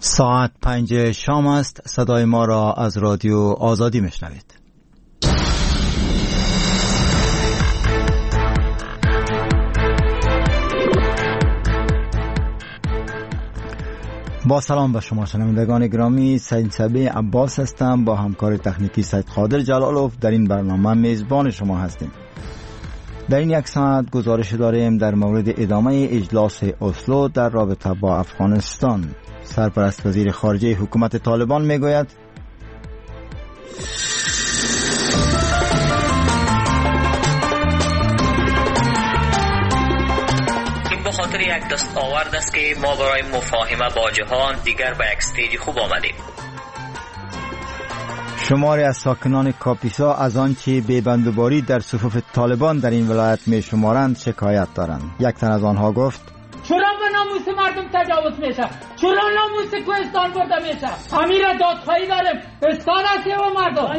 ساعت 5 شام است. صدای ما را از رادیو آزادی میشنوید. با سلام به شما شنوندگان گرامی، سید صبی عباس هستم. با همکار تکنیکی سید قادر جلالوف در این برنامه میزبان شما هستیم. در این یک ساعت گزارش داریم در مورد ادامه اجلاس اسلو در رابطه با افغانستان. سرپرست وزیر خارجه حکومت طالبان میگوید این به خاطر یک دستاورد است که ما برای مفاهمه با جهان دیگر به یک استیج خوب آمدیم. شماری از ساکنان کاپیسا از آنچه بی‌بندوباری در صفوف طالبان در این ولایت می شمارند شکایت دارند. یک تن از آنها گفت چرا به ناموس مردم تجاوز میشه؟ چرا ناموس کوهستان برده میشه؟ امیر دادخواهی داریم، اسکان است و مردم.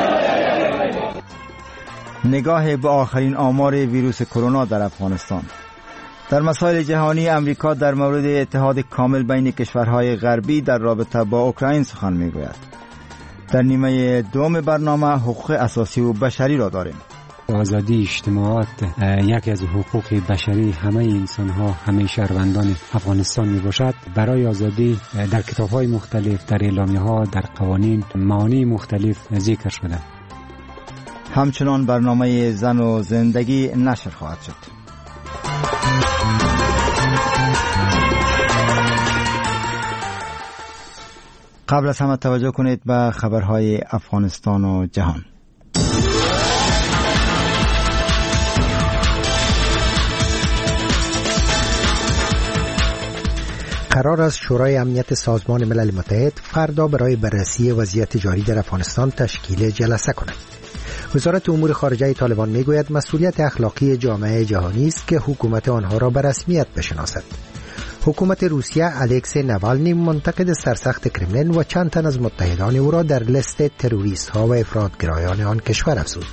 نگاه به آخرین آمار ویروس کرونا در افغانستان. در مسائل جهانی امریکا در مورد اتحاد کامل بین کشورهای غربی در رابطه با اوکراین سخن میگوید. در نیمه دوم برنامه حقوق اساسی و بشری را داریم. آزادی اجتماعات یکی از حقوق بشری همه انسان ها، همه شهروندان افغانستان می باشد. برای آزادی در کتاب های مختلف، در اعلامیه ها، در قوانین معانی مختلف ذکر شده. همچنان برنامه زن و زندگی نشر خواهد شد. قبل از همه توجه کنید به خبرهای افغانستان و جهان. قرار است شورای امنیت سازمان ملل متحد فردا برای بررسی وضعیت جاری در افغانستان تشکیل جلسه کند. وزارت امور خارجه طالبان میگوید مسئولیت اخلاقی جامعه جهانی است که حکومت آنها را به رسمیت بشناسد. حکومت روسیه الکسی نوالنی منتقد سرسخت کرملین و چند تن از متحدان او را در لیست تروریست ها و افراطگرایان آن کشور افزود.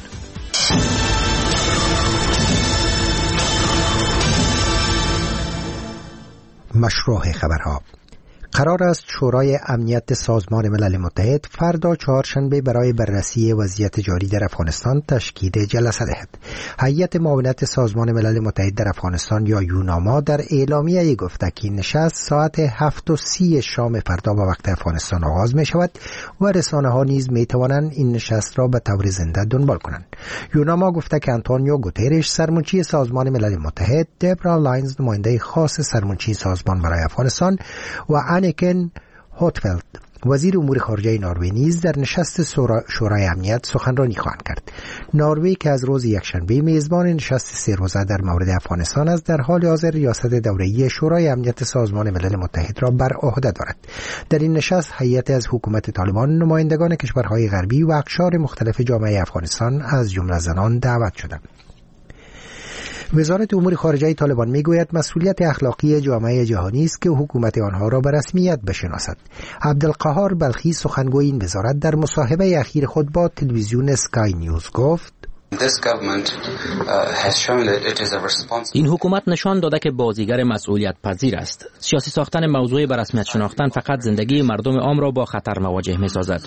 مشروع خبرها. قرار است شورای امنیت سازمان ملل متحد فردا چهارشنبه برای بررسی وضعیت جاری در افغانستان تشکیل جلسه دهد. هیئت معاونت سازمان ملل متحد در افغانستان یا یوناما در اعلامیه گفته که نشست ساعت 7:30 شام فردا به وقت افغانستان آغاز می شود و رسانه ها نیز می توانند این نشست را به طور زنده دنبال کنند. یوناما گفته که آنتونیو گوترش سرمنشی سازمان ملل متحد، دبرا لاینز نماینده خاص سرمنشی سازمان برای افغانستان و انیکن هوتفلد وزیر امور خارجه نروژ نیز در نشست شورای امنیت سخنرانی خواهند کرد. نروژ که از روز یکشنبه میزبان نشست 3 روزه در مورد افغانستان است، در حال حاضر ریاست دوره‌ای شورای امنیت سازمان ملل متحد را بر عهده دارد. در این نشست هیئت از حکومت طالبان، نمایندگان کشورهای غربی و اقشار مختلف جامعه افغانستان از جمله زنان دعوت شدند. وزارت امور خارجه طالبان میگوید مسئولیت اخلاقی جامعه جهانی است که حکومت آنها را به رسمیت بشناسد. عبدالقهار بلخی سخنگوی این وزارت در مصاحبه اخیر خود با تلویزیون اسکای نیوز گفت این حکومت نشان داده که بازیگر مسئولیت پذیر است. سیاسی ساختن موضوع به رسمیت شناختن فقط زندگی مردم عام را با خطر مواجه می‌سازد.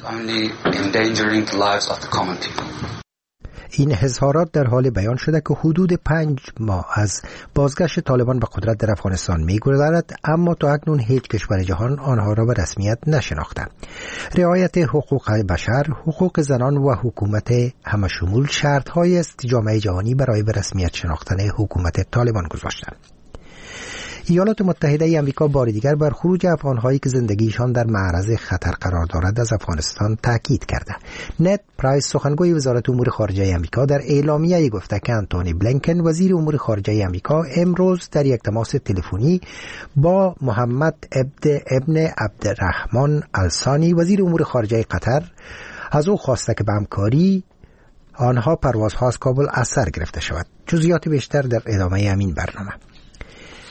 این اظهارات در حال بیان شده که حدود 5 ماه از بازگشت طالبان به قدرت در افغانستان می‌گذرد، اما تا اکنون هیچ کشور جهان آنها را به رسمیت نشناخته. رعایت حقوق بشر، حقوق زنان و حکومت همشمول شرط‌هایی است جامعه جهانی برای به رسمیت شناختن حکومت طالبان گذاشتند. ایالات متحده آمریکا بار دیگر بر خروج افغان‌هایی که زندگیشان در معرض خطر قرار دارد از افغانستان تاکید کرده. نت پرایس سخنگوی وزارت امور خارجه آمریکا در اعلامیه‌ای گفته که آنتونی بلینکن وزیر امور خارجه آمریکا امروز در یک تماس تلفنی با محمد ابن عبدالرحمن الثانی وزیر امور خارجه قطر از او خواسته که به همکاری آنها پروازها از کابل از سر گرفته شود. جزئیات بیشتر در ادامه همین برنامه.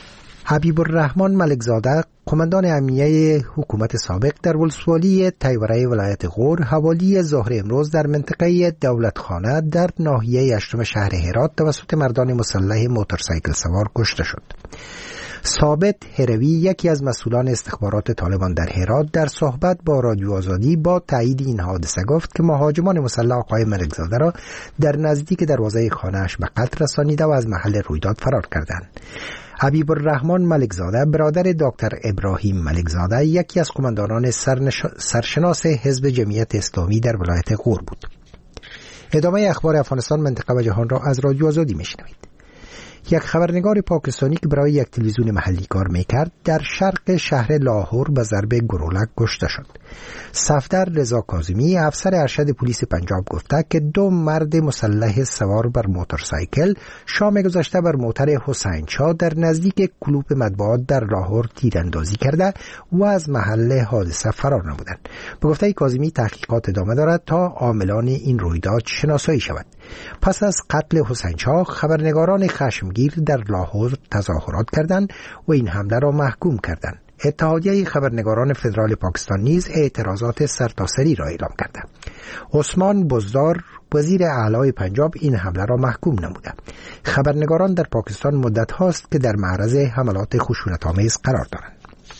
حبیب الرحمن ملکزاده قماندان امنیه حکومت سابق در ولسوالی تیوره ولایت غور حوالی ظهر امروز در منطقه دولتخانه در ناحیه اشتم شهر هرات توسط مردان مسلح موتورسایکل سوار کشته شد. ثابت هروی یکی از مسئولان استخبارات طالبان در هرات در صحبت با رادیو آزادی با تایید این حادثه گفت که مهاجمان مسلح آقای ملکزاده را در نزدیک دروازه خانه‌اش به قتل رسانیده و از محل رویداد فرار کردند. حبیب الرحمن ملکزاده برادر دکتر ابراهیم ملکزاده یکی از قماندانان سرشناس حزب جمعیت اسلامی در ولایت غور بود. ادامه اخبار افغانستان، منطقه و جهان را از رادیو آزادی میشنوید. یک خبرنگار پاکستانی که برای یک تلویزیون محلی کار میکرد در شرق شهر لاهور به ضرب گلوله کشته شد. صفدر رضا کاظمی افسر ارشد پلیس پنجاب گفته که 2 مرد مسلح سوار بر موتورسایکل شام گذشته بر موتر حسین شاه در نزدیک کلوب مطبوعات در لاهور تیراندازی کرده و از محل حادثه فرار نمودند. به گفته کاظمی تحقیقات ادامه دارد تا عاملان این رویداد شناسایی شود. پس از قتل حسین شاه خبرنگاران خشمگیر در لاهور تظاهرات کردند و این حمله را محکوم کردند. اتحادیه خبرنگاران فدرال پاکستان نیز اعتراضات سرتاسری را اعلام کرده. عثمان بزدار وزیر اعلی پنجاب این حمله را محکوم نموده. خبرنگاران در پاکستان مدت هاست که در معرض حملات خشونت‌آمیز قرار دارند.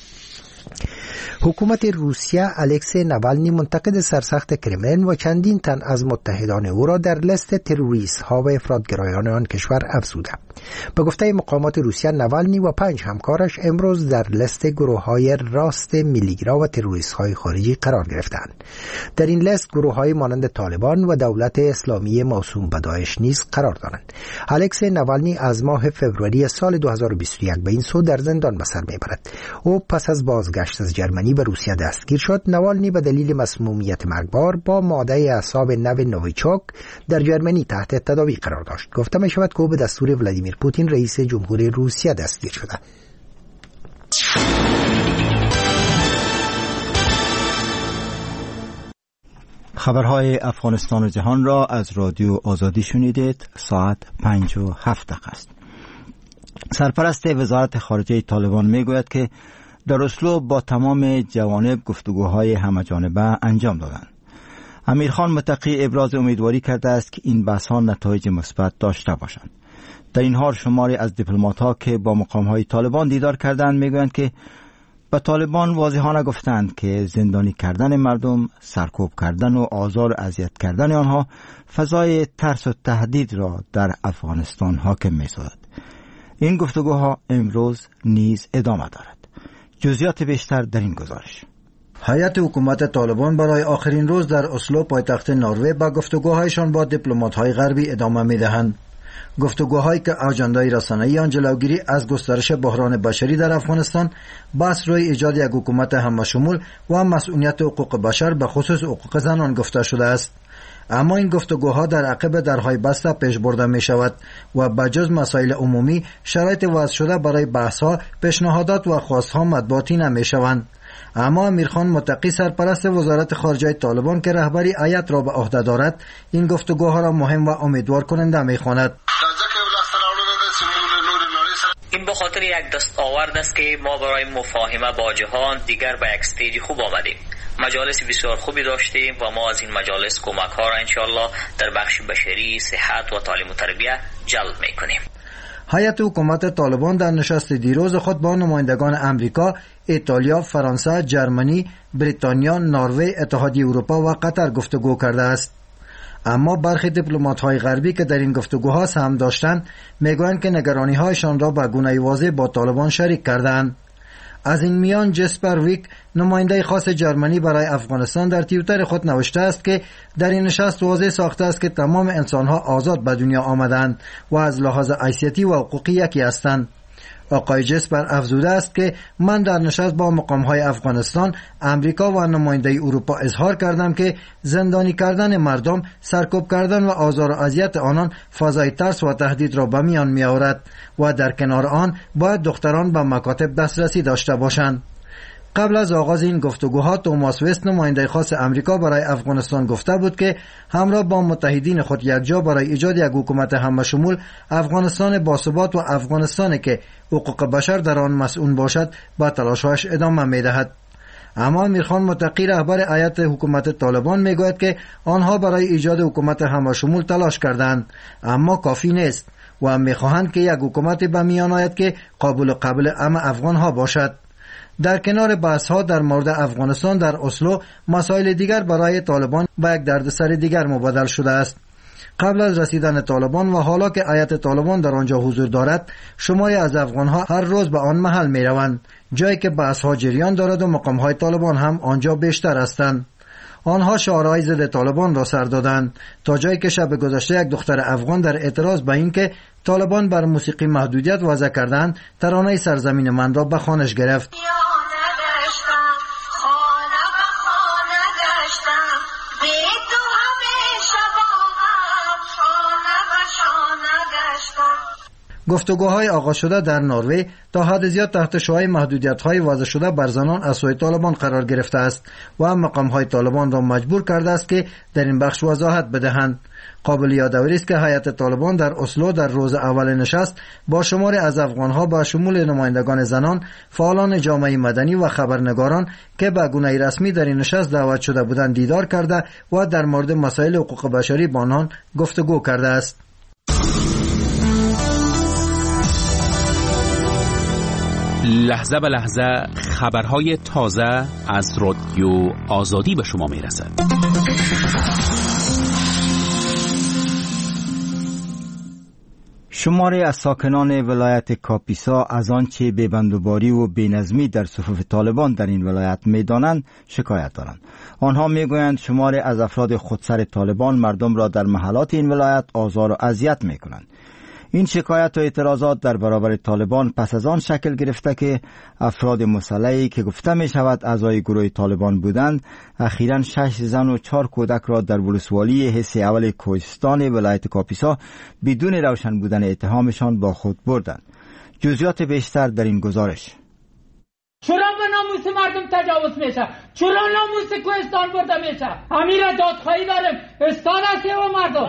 حکومت روسیه الکسی ناوالنی منتقد سرسخت کرملین و چندین تن از متحدان او را در لیست تروریست ها و افراطگرایان آن کشور افزوده. به گفته مقامات روسیه ناوالنی و 5 همکارش امروز در لیست گروه های راست میلیگرا و تروریست های خارجی قرار گرفتند. در این لیست گروه های مانند طالبان و دولت اسلامی موسوم به داعش نیز قرار دارند. الکسی ناوالنی از ماه فوریه سال 2021 به این سو در زندان به سر میبرد. او پس از بازگشت از جرمنی به روسیه دستگیر شد. ناوالنی به دلیل مسمومیت مرگبار با ماده اعصاب نو نویچوک در جرمنی تحت تداوی قرار داشت. گفته می شود که او به دستور ولادیمیر پوتین رئیس جمهوری روسیه دستگیر شده. خبرهای افغانستان و جهان را از رادیو آزادی شنیدید. ساعت 5:07 است. سرپرست وزارت خارجه طالبان می گوید که در اسلو با تمام جوانب گفتگوهای همه‌جانبه انجام دادند. امیرخان متقی ابراز امیدواری کرده است که این بحث‌ها نتایج مثبت داشته باشند. در این حال شماری از دیپلمات‌ها که با مقام‌های طالبان دیدار کردند میگویند که به طالبان واضحانه گفتند که زندانی کردن مردم، سرکوب کردن و آزار و اذیت کردن آنها فضای ترس و تهدید را در افغانستان حاکم می‌سازد. این گفتگوها امروز نیز ادامه دارد. جزئیات بیشتر در این گزارش. هیئت حکومت طالبان برای آخرین روز در اسلو پایتخت نروژ با گفتگوهایشان با دیپلمات‌های غربی ادامه می‌دهند. گفتگوهایی که اجندای رسانه‌ای آن جلوگیری از گسترش بحران بشری در افغانستان، بحث روی ایجاد یک حکومت همه‌شمول و مسئولیت حقوق بشر به خصوص حقوق زنان گفته شده است. اما این گفتگوها در عقب درهای بسته پیش برده می شود و بجز مسائل عمومی شرایط وضع شده برای بحث‌ها، پیشنهادات و خواست‌ها مطبوعاتی نمی شوند. اما امیرخان متقی سرپرست وزارت خارجه طالبان که رهبری هیئت را به عهده دارد این گفتگوها را مهم و امیدوار کننده می خواند. این به خاطر یک دستاورد است که ما برای مفاهمه با جهان دیگر به یک استیج خوب آمدیم. مجالس بسیار خوبی داشتیم و ما از این مجالس کمک ها را انشاءالله در بخش بشری، صحت و تعلیم و تربیت جلب میکنیم. هیئت حکومت طالبان در نشست دیروز خود با نمایندگان امریکا، ایتالیا، فرانسه، جرمنی، بریتانیا، نروژ، اتحادیه اروپا و قطر گفتگو کرده است. اما برخی دیپلمات‌های غربی که در این گفتگوها سهم داشتند میگویند که نگرانی‌هایشان را به گونه واضح با طالبان شریک کردند. از این میان جسپر ویک نماینده خاص جرمنی برای افغانستان در توییتر خود نوشته است که در این نشست واضح ساخته است که تمام انسان‌ها آزاد به دنیا آمدند و از لحاظ حیثیتی و حقوقی یکی هستند. آقای جسپر افزوده است که من در نشست با مقام‌های افغانستان، امریکا و نماینده اروپا اظهار کردم که زندانی کردن مردم، سرکوب کردن و آزار و اذیت آنان فضای ترس و تهدید را به میان می‌آورد و در کنار آن باید دختران به مکاتب دسترسی داشته باشند. قبل از آغاز این گفتگوها توماس وست نماینده خاص امریکا برای افغانستان گفته بود که همراه با متحدین خود یکجا برای ایجاد یک حکومت همشمول افغانستان باثبات و افغانستانی که حقوق بشر در آن مسئول باشد با تلاش‌هایش ادامه می‌دهد. اما امیرخان متقی رهبر هیئت حکومت طالبان میگوید که آنها برای ایجاد حکومت همشمول تلاش کردند اما کافی نیست و میخواهند که یک حکومت به میان آید که قابل همه افغانها باشد. در کنار بحث‌ها در مورد افغانستان در اسلو، مسائل دیگر برای طالبان به یک دردسر دیگر مبادل شده است. قبل از رسیدن طالبان و حالا که هیئت طالبان در آنجا حضور دارد، شماری از افغانها هر روز به آن محل می‌روند، جایی که بحث‌ها جریان دارد و مقام‌های طالبان هم آنجا بیشتر هستند. آنها شعارهای ضد طالبان را سر دادند تا جایی که شب گذشته یک دختر افغان در اعتراض به اینکه طالبان بر موسیقی محدودیت وضع کردند، ترانه سرزمین من را به خوانش گرفت. گفتگوهای آغاز شده در نروژ تا حد زیاد تحت شعاع محدودیت‌های وضع شده بر زنان از سوی طالبان قرار گرفته است و مقام‌های طالبان را مجبور کرده است که در این بخش وضاحت بدهند. قابل یادآوری است که هیئت طالبان در اسلو در روز اول نشست با شماری از افغان‌ها با شمول نمایندگان زنان، فعالان جامعه مدنی و خبرنگاران که به گونه رسمی در این نشست دعوت شده بودند دیدار کرده و در مورد مسائل حقوق بشری با آنان گفتگو کرده است. لحظه به لحظه خبرهای تازه از رادیو آزادی به شما میرسد. شماری از ساکنان ولایت کاپیسا از آنچه ببندوباری و بینظمی در صفوف طالبان در این ولایت میدانند شکایت دارند. آنها میگویند شماری از افراد خودسر طالبان مردم را در محلات این ولایت آزار و اذیت میکنند. این شکایت و اعتراضات در برابر طالبان پس از آن شکل گرفته که افراد مسلحی که گفته می شود اعضای گروه طالبان بودند اخیراً 6 زن و 4 کودک را در ولسوالی حصه اول کوهستان ولایت کاپیسا بدون روشن بودن اتهامشان با خود بردند. جزئیات بیشتر در این گزارش. چرا به ناموس مردم تجاوز میشه؟ چرا ناموس کوهستان برده میشه؟ امیر دادخواهی داریم. استاد هستی و مردم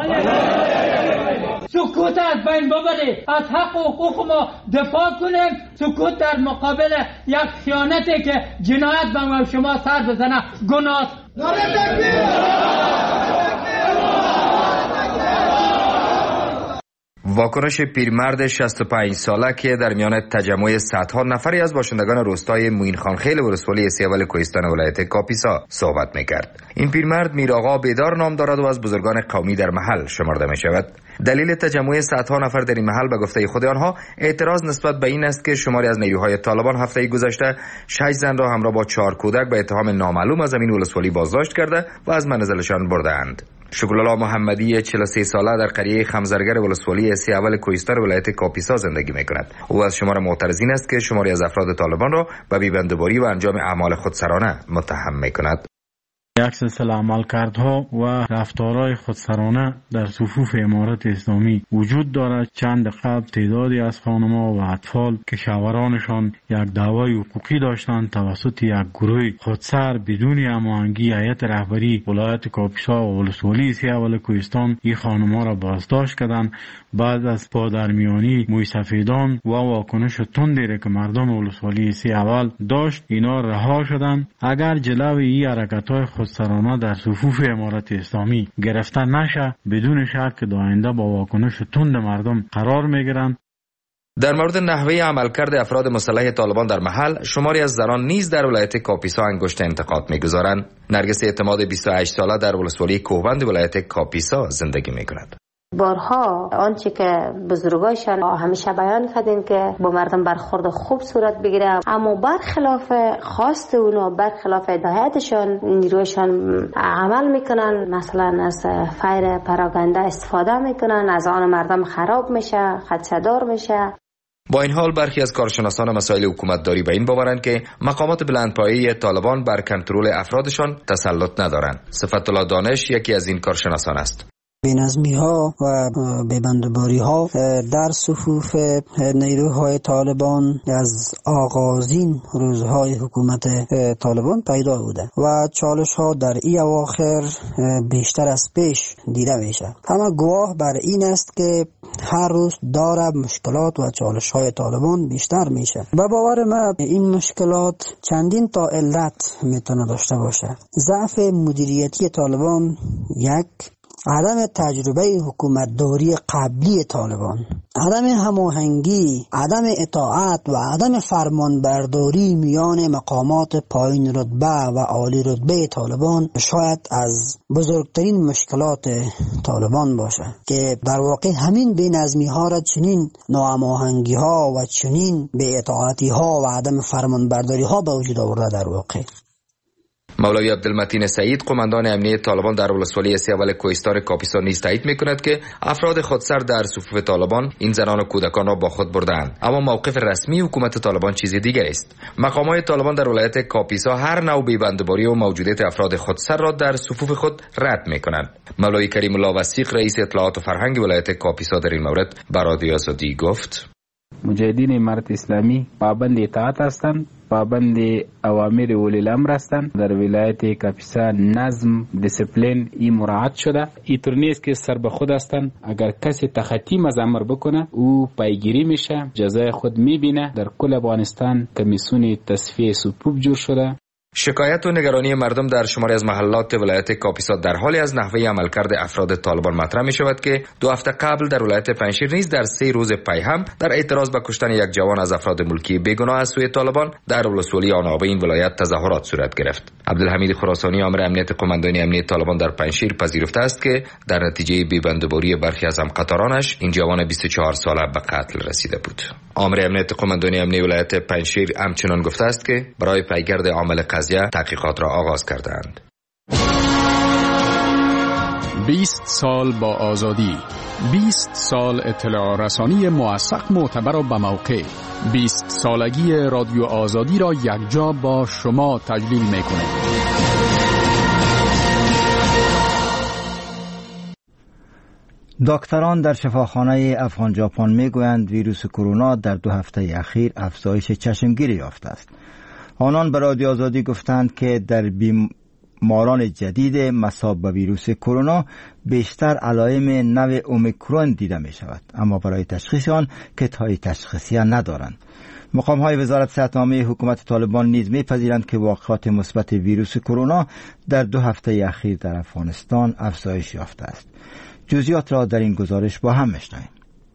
سکوت از بین ببرید، از حق و حقوق ما دفاع کنیم. سکوت در مقابل یک خیانتی که جنایت به ما شما سر بزنه گناه. واکنش پیرمرد 65 ساله که در میان تجمع صدها نفری از باشندگان روستای موین خانخیل ولسوالی حصه اول کوهستان ولایت کاپیسا صحبت میکرد. این پیرمرد میرآقا بیدار نام دارد و از بزرگان قومی در محل شمرده می شود. دلیل تجمع صدها نفر در این محل به گفته خود آنها اعتراض نسبت به این است که شماری از نیروهای طالبان هفته گذشته 6 زن را همراه با 4 کودک به اتهام نامعلوم از زمین ولسوالی بازداشت کرده و از منزلشان بردند. شکرالله محمدی 43 ساله در قریه خمزرگر ولسوالی حصه اول کوهستان ولایت کاپیسا زندگی می‌کند. او از شمار معترضین است که شماری از افراد طالبان را به بی‌بندوباری و انجام اعمال خودسرانه متهم می‌کند. یک سلسله عملکردها و رفتارهای خودسرانه در صفوف امارت اسلامی وجود دارد. چند قبل تعدادی از خانم‌ها و اطفال که شوهرانشان یک دعوای حقوقی داشتند توسط یک گروه خودسر بدون هماهنگی هیئت رهبری ولایت کاپیسا و ولسوالی حصه اول کوهستان این خانم‌ها را بازداشت کردند. بعد از پادرمیانی موی سفیدان و واکنش تندی که مردم ولسوالی حصه اول داشت اینا رها شدند. اگر جلوی این حرکت‌های خودسرانه در صفوف امارت اسلامی گرفته نشه بدون شک که آینده با واکنش تند مردم قرار میگیرند. در مورد نحوه عملکرد افراد مسلح طالبان در محل شماری از زنان نیز در ولایت کاپیسا انگشت انتقاد میگذارند. نرگس اعتماد 28 ساله در ولسوالی کوهبند ولایت کاپیسا زندگی میکند. بارها آنچه که بزرگایشان همیشه بیان کردن که با مردم برخورد خوب صورت بگیره، اما برخلاف خواست اونا، برخلاف هدایتشان نیرویشان عمل میکنن. مثلا از فایر پراگنده استفاده میکنن، از آن مردم خراب میشه، خدشه‌دار میشه. با این حال برخی از کارشناسان مسائل حکومتداری به این باورند که مقامات بلندپایه طالبان بر کنترل افرادشان تسلط ندارند. صفت الله دانش یکی از این کارشناسان است. بی‌نظمی ها و ببندباری ها در صفوف نیروهای طالبان از آغازین روزهای حکومت طالبان پیدا بوده و چالش ها در این اواخر بیشتر از پیش دیده میشه. همه گواه بر این است که هر روز داره مشکلات و چالش های طالبان بیشتر میشه. به باور ما این مشکلات چندین تا علت میتونه داشته باشه. ضعف مدیریتی طالبان یک، عدم تجربه حکومتداری قبلی طالبان، عدم هماهنگی، عدم اطاعت و عدم فرمانبرداری میان مقامات پایین رتبه و عالی رتبه طالبان شاید از بزرگترین مشکلات طالبان باشه که در واقع همین بی‌نظمی ها را چنین ناهماهنگی ها و چنین بی اطاعتی ها و عدم فرمانبرداری ها به وجود آورده در واقع. مولوی عبدالمتین سعید قماندان امنیت طالبان در ولسوالی سیاول کوهستان کاپیسا نیز تایید می‌کند که افراد خودسر در صفوف طالبان این زنان و کودکان را با خود بردند، اما موقف رسمی حکومت طالبان چیز دیگر است. مقامات طالبان در ولایت کاپیسا هر نوع بی‌بندباری و موجودیت افراد خودسر را در صفوف خود رد می‌کنند. مولوی کریم الله وثیق رئیس اطلاعات و فرهنگ ولایت کاپیسا در این مورد به رادیو آزادی گفت: مجاهدین امارت اسلامی پابند اطاعت هستند، پابند اوامر ولی الامر هستند. در ولایت کاپیسا نظم دیسپلین این مراعات شده. اینطور نیست که سر به خود هستند. اگر کسی تخطی از امر بکنه او پیگیری میشه، جزای خود میبینه. در کل افغانستان کمیسیون تصفیه صفوف جور شده. شکایت و نگرانی مردم در شماری از محلات ولایت کاپیسا در حالی از نحوه عملکرد افراد طالبان مطرح می شود که 2 هفته قبل در ولایت پنجشیر نیز در 3 روز پی هم در اعتراض به کشتن یک جوان از افراد ملکی بیگناه از سوی طالبان در ولسوالی آناب این ولایت تظاهرات صورت گرفت. عبدالحمید خراسانی آمر امنیت قماندانی امنیت طالبان در پنجشیر پذیرفته است که در نتیجه بی‌بندباری برخی از همقطارانش این جوان 24 ساله به قتل رسیده بود. آمر امنیت قماندانی امنیت ولایت پنجشیر همچنین گفته است که برای پیگرد عامل تحقیقات را آغاز کردند. 20 سال با آزادی، 20 سال اطلاع رسانی موثق، معتبر و به موقع. 20 سالگی رادیو آزادی را یکجا با شما تجلیل می‌کنیم. دکتران در شفاخانه افغان ژاپن میگویند ویروس کرونا در 2 هفته اخیر افزایش چشمگیری یافته است. آنان به رادیو آزادی گفتند که در بیماران جدید مصاب به ویروس کرونا بیشتر علائم نوع اومیکرون دیده می شود، اما برای تشخیص آن کیت‌های تشخیصی ندارند. مقام‌های وزارت صحت‌عامه حکومت طالبان نیز می‌پذیرند که واقعات مثبت ویروس کرونا در 2 هفته اخیر در افغانستان افزایش یافته است. جزئیات را در این گزارش با هم می‌شنویم.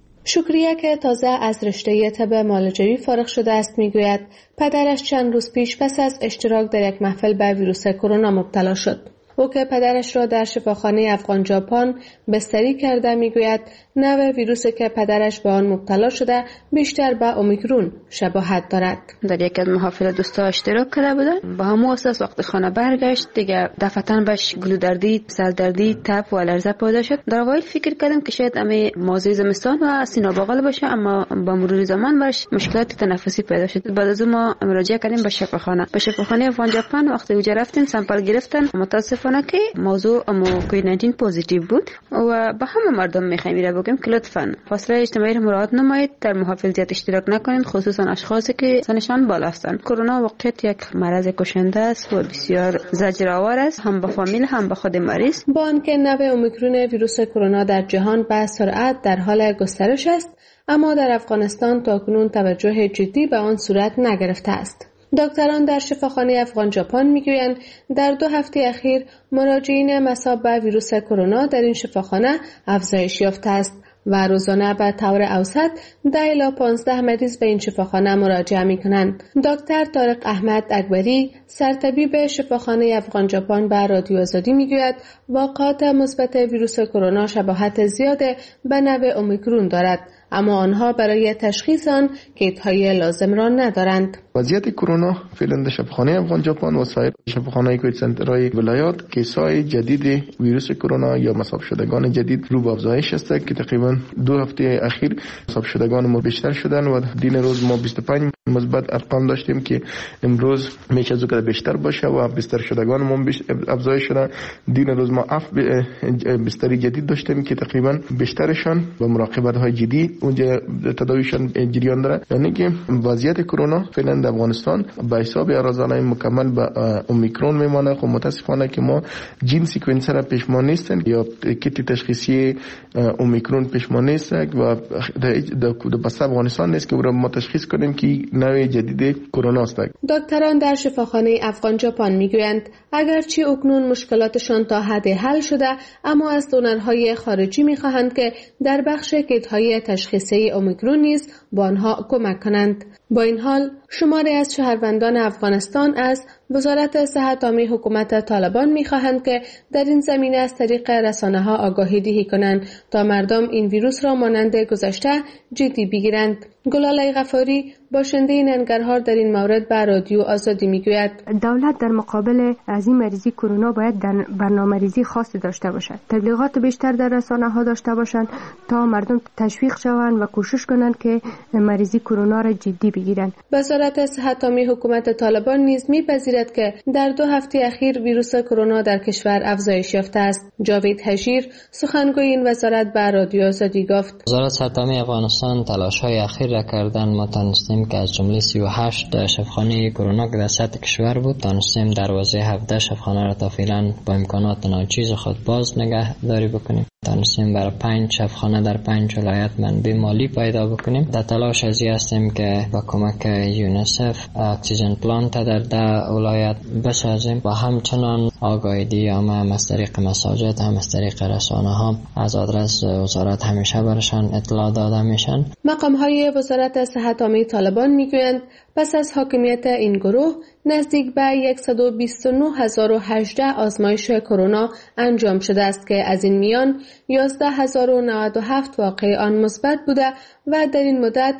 شکریه که تازه از رشته طب معالجوی فارغ شده است میگوید پدرش چند روز پیش پس از اشتراک در یک محفل به ویروس کرونا مبتلا شد. او که پدرش را در شفاخانه افغان ژاپن بستری کرده میگوید نوع ویروسی که پدرش به آن مبتلا شده بیشتر به اومیکرون شباهت دارد. در یک از محافل دوستا اشتراک کرده بودن، با همون اساس وقت خانه برگشت دیگه دفعتاً بهش گلودردی، سردردی، تب و لرزه پیدا شد. در اوایل فکر کردم که شاید امی موضوع زمستان و سینه بغل باشه، اما با مرور زمان باش مشکلات تنفسی پیدا شد. بعد از ما مراجعه کردیم به شفاخانه افغان ژاپن. وقتی اونجا رفتیم سامپل گرفتن، متاسفانه که موضوع کووید 19 پوزیتیو بود و به همه مردم میخوایم بگیم که لطفاً فاصله اجتماعی را مراعات نمایید، در محافل زیاد اشتراک نکنید، خصوصا اشخاصی که سنشان بالا هستند. کرونا واقعیت یک مرض کشنده است و بسیار زجرآور است، هم به فامیل هم به خود مریض. با آنکه نوع اومیکرون ویروس کرونا در جهان به سرعت در حال گسترش است، اما در افغانستان تاکنون توجه جدی به آن صورت نگرفته است. دکتران در شفاخانه افغان ژاپن میگویند در 2 هفته اخیر مراجعین مصاب به ویروس کرونا در این شفاخانه افزایش یافته است و روزانه به طور اوسط 10 الی 15 مریض به این شفاخانه مراجعه می‌کنند. دکتر طارق احمد اکبری سرطبیب شفاخانه افغان ژاپن به رادیو آزادی میگوید واقعات مثبت ویروس کرونا شباهت زیاد به نوع اومیکرون دارد، اما آنها برای تشخیص آن کیت‌های لازم را ندارند. وضعیت کرونا فعلا در شفاخانه افغان ژاپن و سایر شفاخانه‌های کووید سنترهای ولایات کیس‌های جدید ویروس کرونا یا مصاب شدگان جدید رو به افزایش است که تقریبا 2 هفته اخیر مصاب شدگان ما بیشتر شدن و دین روز ما 25 مثبت ارقام داشتیم که امروز میشه از اون بیشتر باشه و بستر شدگان ما افزایش شده. دین روز ما بستری جدید داشتیم که تقریبا بیشترشان با مراقبت های جدی اونجا تداویشان جریان داره. یعنی که وضعیت کرونا فعلا در افغانستان به حساب رازانه مکمل به اومیکرون میمانه. خب متاسفانه که ما جین سیکونسر پیشمان نیستن یا کیت تشخیصی اومیکرون پیشمان نیست و در بسته افغانستان نیست که ما تشخیص کنیم که نوع جدید کرونا است. دکتران در شفاخانه افغان ژاپن میگویند اگرچه اکنون مشکلاتشان تا حد حل شده، اما از دونرهای خارجی میخواهند که در بخش کیت‌های تشخیصی اومیکرون نیز با آنها کمک کنند. با این حال شماری از شهروندان افغانستان از وزارت صحت عامه حکومت طالبان می‌خواهند که در این زمینه از طریق رسانه‌ها آگاهی دهی کنند تا مردم این ویروس را مانند گذشته جدی بگیرند. گلاله غفاری باشنده ننگرهار در این مورد به رادیو آزادی میگوید دولت در مقابل از این مریضی کرونا باید در برنامه‌ریزی خاصی داشته باشد، تبلیغات بیشتر در رسانه‌ها داشته باشند تا مردم تشویق شوند و کوشش کنند که مریضی کرونا را جدی بگیرند. وزارت صحت عامه حکومت طالبان نیز می‌پذیرد که در 2 هفته اخیر ویروس کرونا در کشور افزایش یافته است. جاوید حجیر سخنگوی این وزارت به رادیو آزادی گفت وزارت صحت عامه افغانستان تلاش‌های اخیر را کردن. ما تونستیم که از جمله 38 شفاخانه کرونا که در سطح کشور بود تونستیم دروازه 17 شفاخانه را تا فعلا با امکانات ناچیز خود باز نگهداری بکنیم. تونستیم برای 5 شفاخانه در 5 ولایت منبع مالی پیدا بکنیم. در تلاش ازی هستیم که با کمک یونیسف اکسیژن پلانت در 10 ولایت بسازیم و همچنان آگاهی هم از طریق مساجد هم از طریق رسانه ها از آدرس وزارت همیشه برشان اطلاع داده میشن. مقام های وزارت صحت عامه طالبان میگویند پس از حاکمیت این گروه نزدیک به 129,018 آزمایش کرونا انجام شده است که از این میان 11,097 واقع آن مثبت بوده و در این مدت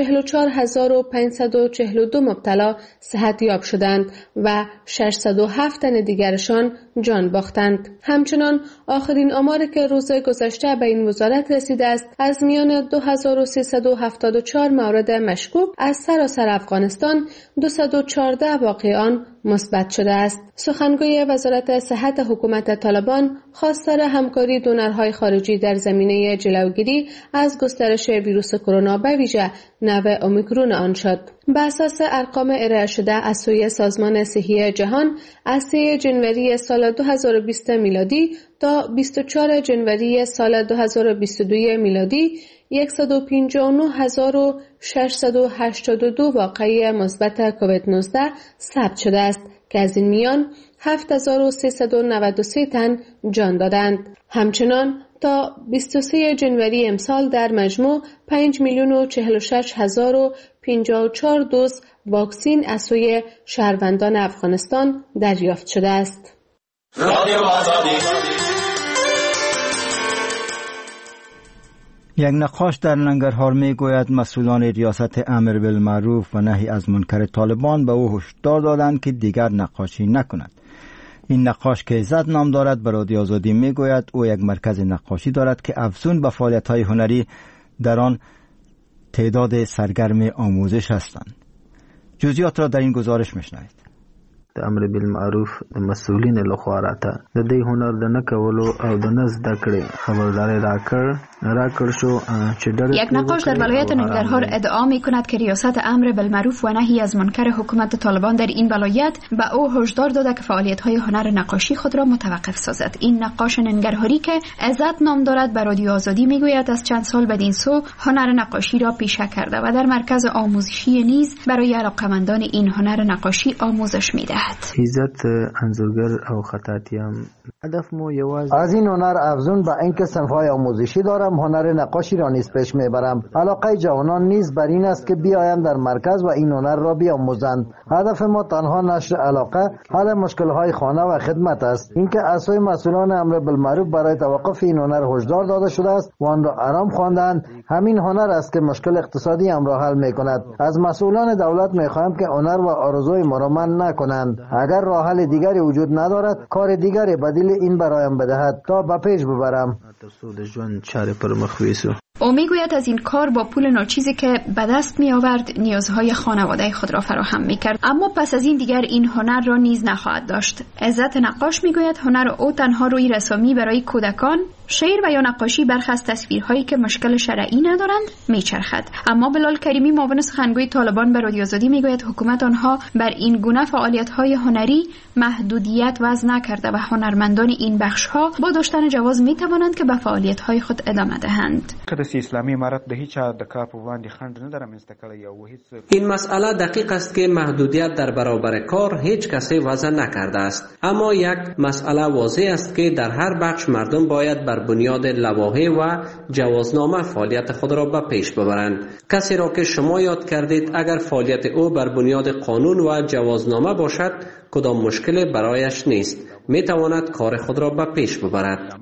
44,542 مبتلا صحت یاب شدند و 607 تن دیگرشان جان باختند. همچنان آخرین آماری که روز گذشته به این وزارت رسیده است از میان 2374 مورد مشکوک از سراسر افغانستان 214 واقع آن مثبت شده است. سخنگوی وزارت صحت حکومت طالبان خواستار همکاری دونرهای خارجی در زمینه جلوگیری از گسترش ویروس کرونا به ویژه نوع اومیکرون آن شد. بر اساس ارقام ارائه شده از سوی سازمان صحی جهان از 3 جنوری سال 2020 میلادی تا 24 جنوری سال 2022 میلادی 159,682 واقعه مثبت کووید 19 ثبت شده است که از این میان 7,393 تن جان دادند. همچنان تا 23 جنوری امسال در مجموع 5,046,054 دوز واکسین از سوی شهروندان افغانستان دریافت شده است. یک نقاش در ننگرهار می گوید مسئولان ریاست امر بالمعروف و نهی از منکر طالبان به او هشدار دادند که دیگر نقاشی نکند. این نقاش که عزت نام دارد به رادیو آزادی می گوید او یک مرکز نقاشی دارد که افزون به فعالیت‌های هنری در آن تعداد سرگرم آموزش هستند. جزئیات را در این گزارش میشنوید. د امر بالمعروف د مسؤلین لخوا راته د دې هنر د نه کولو او د نه زده کړې خبرداری راکړ شو چې یک نقاش در ولایت ننگرهار ادعا می کند که ریاست امر بالمعروف و نهی از منکر حکومت طالبان در این ولایت به او هشدار داده که فعالیت‌های هنر نقاشی خود را متوقف سازد. این نقاش ننگرهاری که عزت نام دارد به رادیو آزادی میگوید از چند سال بدین سو هنر نقاشی را پیشه کرده و در مرکز آموزشی نیز برای علاقه‌مندان این هنر نقاشی آموزش می‌دهد. عزت انځورګر او خطاطیان هدف مو یوازې از این هنر افزون به اینکه صنف‌های آموزشی دارم هنر نقاشی را نیز پیش میبرم. علاقه جوانان نیز بر این است که بیایند در مرکز و این هنر را بیاموزند. هدف ما تنها نشر علاقه، حل مشکل‌های خانه و خدمت است. اینکه از سوی مسئولان امر بالمعروف برای توقف این هنر هشدار داده شده است و آن را آرام خواندند. همین هنر است که مشکل اقتصادی هم را حل می‌کند. از مسئولان دولت می‌خواهم که هنر و آرزوی ما را منع نکنند. دارند. اگر راه حل دیگری وجود ندارد کار دیگری بدیل این برایم بدهد تا به پیش ببرم. او میگوید از این کار با پول ناچیزی که به دست می آورد نیازهای خانواده خود را فراهم می کرد، اما پس از این دیگر این هنر را نیز نخواهد داشت. عزت نقاش میگوید هنر او تنها روی رسامی برای کودکان، شعر و یا نقاشی برخی از تصویرهایی که مشکل شرعی ندارند میچرخد. اما بلال کریمی معاون سخنگوی طالبان به رادیو آزادی میگوید حکومت آنها بر این گونه فعالیت‌های هنری محدودیت وضع نکرده و هنرمندان این بخش‌ها با داشتن جواز میتوانند که به فعالیت‌های خود ادامه دهند. این مسئله دقیق است که محدودیت در برابر کار هیچ کسی وضع نکرده است، اما یک مسئله واضح است که در هر بخش مردم باید بر بنیاد لوایح و جوازنامه فعالیت خود را به پیش ببرند. کسی را که شما یاد کردید اگر فعالیت او بر بنیاد قانون و جوازنامه باشد کدام مشکلی برایش نیست، می تواند کار خود را به پیش ببرد.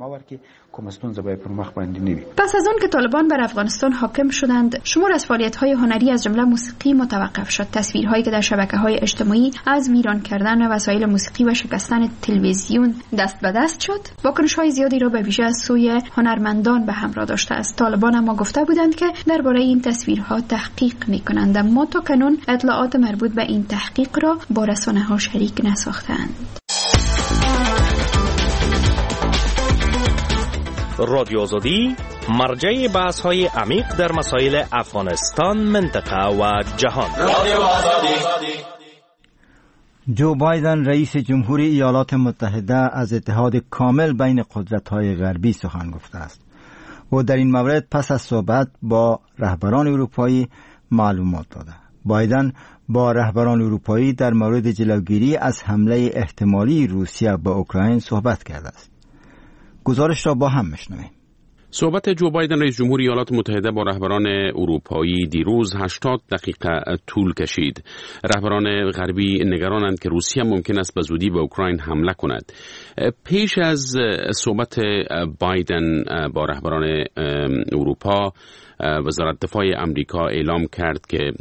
پس از آن که طالبان بر افغانستان حاکم شدند، شمار از فعالیت‌های هنری از جمله موسیقی متوقف شد. تصویرهایی که در شبکه‌های اجتماعی از ویران کردن وسایل موسیقی و شکستن تلویزیون دست به دست شد، واکنش‌های زیادی را به ویژه از سوی هنرمندان به همراه داشته است. طالبان اما گفته بودند که درباره این تصویرها تحقیق می‌کنند، اما تا کنون اطلاعات مربوط به این تحقیق را با رسانه‌ها شریک نساختند. رادیو آزادی مرجع بحث‌های عمیق در مسائل افغانستان، منطقه و جهان. جو بایدن رئیس جمهوری ایالات متحده از اتحاد کامل بین قدرت‌های غربی سخن گفته است. او در این مورد پس از صحبت با رهبران اروپایی معلومات داده. بایدن با رهبران اروپایی در مورد جلوگیری از حمله احتمالی روسیه به اوکراین صحبت کرده است. گزارش را با هم میشنویم. صحبت جو بایدن رئیس جمهور ایالات متحده با رهبران اروپایی دیروز 80 دقیقه طول کشید. رهبران غربی نگرانند که روسیه ممکن است به زودی به اوکراین حمله کند. پیش از صحبت بایدن با رهبران اروپا، وزارت دفاع امریکا اعلام کرد که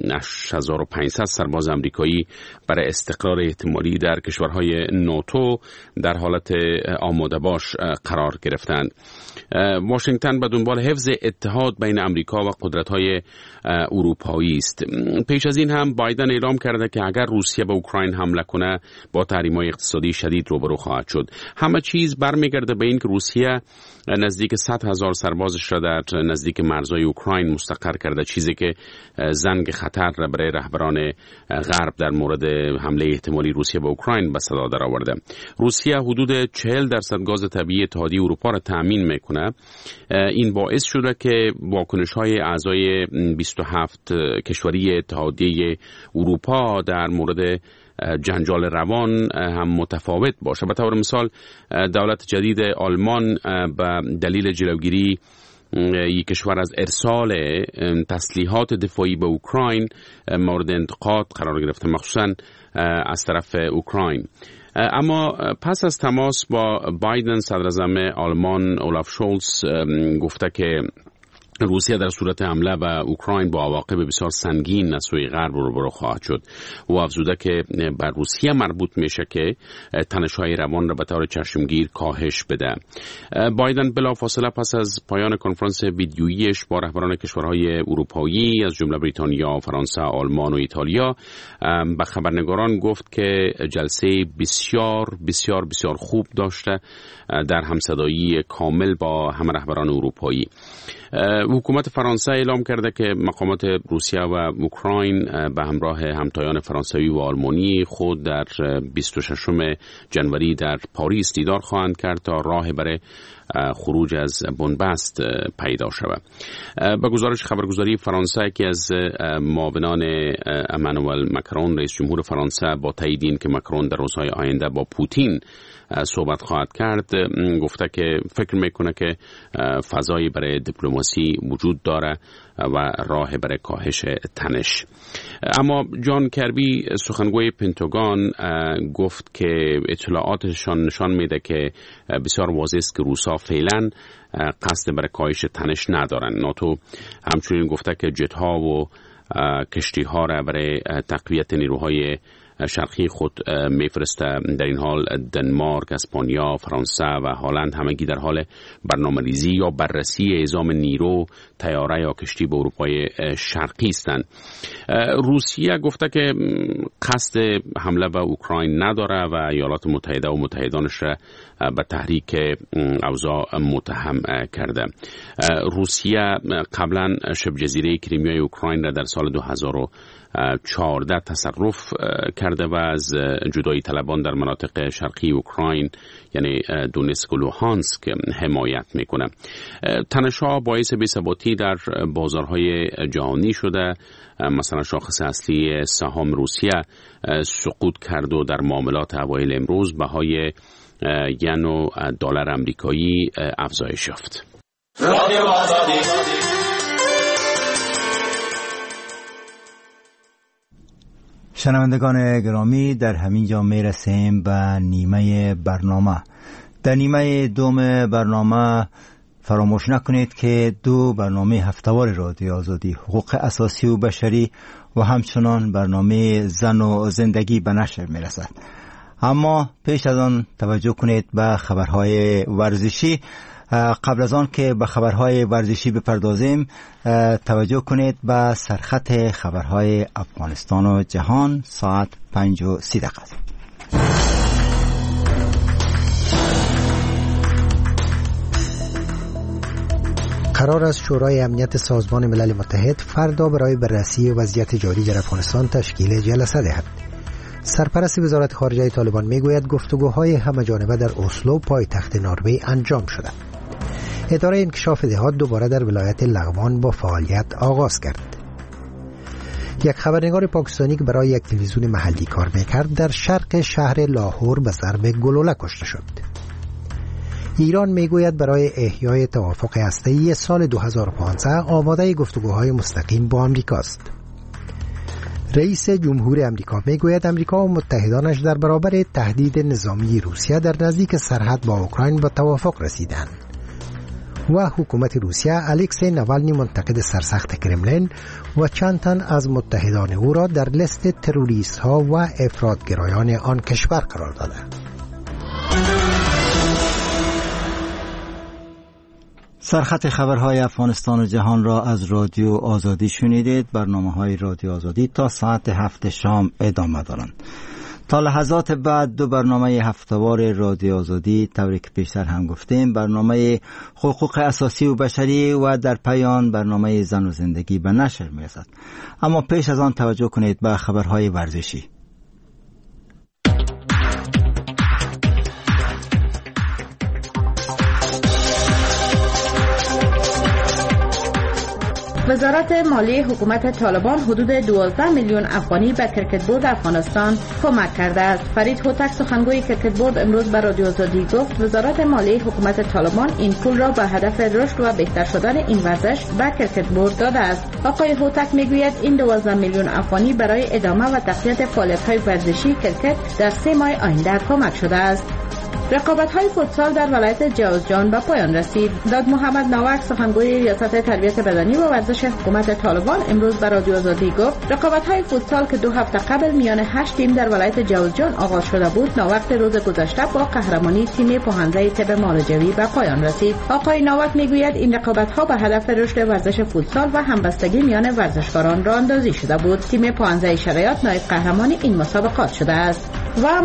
8500 سرباز امریکایی برای استقرار احتمالی در کشورهای ناتو در حالت آماده باش قرار گرفتند. واشنگتن به دنبال حفظ اتحاد بین امریکا و قدرت‌های اروپایی است. پیش از این هم بایدن اعلام کرده که اگر روسیه به اوکراین حمله کنه با تحریم‌های اقتصادی شدید روبرو خواهد شد. همه چیز برمیگرده به این که روسیه نزدیک 100,000 سربازش را در نزدیک مرزهای اوکراین مستقر کرده، چیزی که زنگ خطر را برای رهبران غرب در مورد حمله احتمالی روسیه به اوکراین به صدا درآورده. روسیه حدود 40% گاز طبیعی اتحادیه اروپا را تأمین میکنه. این باعث شده که واکنش‌های اعضای 27 کشوری اتحادیه اروپا در مورد جنجال روان هم متفاوت باشه. به طور مثال دولت جدید آلمان به دلیل جلوگیری یک کشور از ارسال تسلیحات دفاعی به اوکراین مورد انتقاد قرار گرفته، مخصوصا از طرف اوکراین. اما پس از تماس با بایدن، صدراعظم آلمان اولاف شولز گفته که روسیه در صورت حمله به اوکراین با عواقب بسیار سنگین از سوی غرب روبرو خواهد شد. او افزوده که بر روسیه مربوط میشه که تنش‌های روان را به طور چشمگیر کاهش بده. بایدن بلافاصله پس از پایان کنفرانس ویدیوییش با رهبران کشورهای اروپایی از جمله بریتانیا، فرانسه، آلمان و ایتالیا به خبرنگاران گفت که جلسه بسیار بسیار بسیار خوب داشته در همصدایی کامل با همه رهبران اروپایی. حکومت فرانسه اعلام کرده که مقامات روسیه و اوکراین به همراه همتایان فرانسوی و آلمانی خود در 26 جنوری در پاریس دیدار خواهند کرد تا راه برای خروج از بنبست پیدا شود. به گزارش خبرگزاری فرانسه که از معاونان امانوئل مکرون رئیس جمهور فرانسه با تایید این که مکرون در روزهای آینده با پوتین صحبت خواهد کرد، گفته که فکر میکنه که فضایی برای دیپلماسی وجود داره و راه برای کاهش تنش. اما جان کربی سخنگوی پنتاگون گفت که اطلاعاتشان نشان میده که بسیار واضح است که روسا فعلا قصد برای کاهش تنش ندارن. ناتو همچنین گفته که جت‌ها و کشتی‌ها را برای تقویت نیروهای شرقی خود میفرسته. در این حال دنمارک، اسپانیا، فرانسه و هلند همگی در حال برنامه‌ریزی یا بررسی اعزام نیرو طیاره یا کشتی به اروپای شرقی هستند. روسیه گفته که قصد حمله به اوکراین نداره و ایالات متحده و متحدانش را به تحریک اوضاع متهم کرده. روسیه قبلا شبه جزیره کریمیای اوکراین را در سال 2014 تصرف کرده و از جدایی طلبان در مناطق شرقی اوکراین یعنی دونتسک و لوهانسک حمایت میکنه. تنش‌ها باعث بی‌ثباتی در بازارهای جهانی شده. مثلا شاخص اصلی سهام روسیه سقوط کرد و در معاملات اوایل امروز بهای ین و دلار آمریکایی افزایش یافت. شنوندگان گرامی، در همین جا میرسیم به نیمه برنامه. در نیمه دوم برنامه فراموش نکنید که 2 برنامه هفته‌وار رادیو آزادی، حقوق اساسی و بشری و همچنان برنامه زن و زندگی به نشر میرسد. اما پیش از آن توجه کنید به خبرهای ورزشی. قبل از آن که به خبرهای ورزشی بپردازیم، توجه کنید به سرخط خبرهای افغانستان و جهان ساعت 5:30. قرار است شورای امنیت سازمان ملل متحد فردا برای بررسی وضعیت جاری در افغانستان تشکیل جلسه دهد. سرپرست وزارت خارجه طالبان میگوید گفتگوهای همه‌جانبه در اسلو پایتخت نروژ انجام شده. اداره انکشاف دهات دوباره در ولایت لغمان با فعالیت آغاز کرد. یک خبرنگار پاکستانی که برای یک تلویزیون محلی کار میکرد در شرق شهر لاهور به ضرب گلوله کشته شد. ایران میگوید برای احیای توافق هسته‌ای سال 2015 آماده گفتگوهای مستقیم با آمریکا است. رئیس جمهور آمریکا میگوید آمریکا و متحدانش در برابر تهدید نظامی روسیه در نزدیک سرحد با اوکراین به توافق رسیدند. و حکومت روسیه الکسی ناوالنی منتقد سرسخت کرملین و چند تن از متحدان او را در لیست تروریست ها و افراطگرایان آن کشور قرار داده. سرخط خبرهای افغانستان و جهان را از رادیو آزادی شنیدید. برنامه‌های رادیو آزادی تا ساعت 7 شام ادامه دارند. تا لحظات بعد 2 برنامه هفته‌وار رادیو آزادی، طوری که پیشتر هم گفتیم، برنامه حقوق اساسی و بشری و در پایان برنامه زن و زندگی به نشر می‌رسد. اما پیش از آن توجه کنید به خبرهای ورزشی. وزارت مالی حکومت طالبان حدود 12 میلیون افغانی به کرکت بورد افغانستان کمک کرده است. فرید هوتک سخنگوی کرکت بورد امروز به رادیو آزادی گفت وزارت مالی حکومت طالبان این پول را به هدف رشد و بهتر شدن این ورزش به کرکت بورد داده است. آقای هوتک میگوید این 12 میلیون افغانی برای ادامه و تقویت فعالیت‌های ورزشی کرکت در 3 ماه آینده کمک شده است. رقابت‌های فوتسال در ولایت جوزجان به پایان رسید. داد محمد ناوک سخنگوی ریاست تربیت بدنی و ورزش حکومت طالبان امروز به رادیو آزادی گفت رقابت‌های فوتسال که 2 هفته قبل میان 8 تیم در ولایت جوزجان آغاز شده بود، ناوقت روز گذشته با قهرمانی تیم پوهنده طب مالجوی به پایان رسید. آقای ناوک میگوید این رقابت‌ها به هدف رشد ورزش فوتسال و همبستگی میان ورزشکاران راه اندازی شده بود. تیم پوهنده شرایط نایب قهرمان این مسابقات شده است. و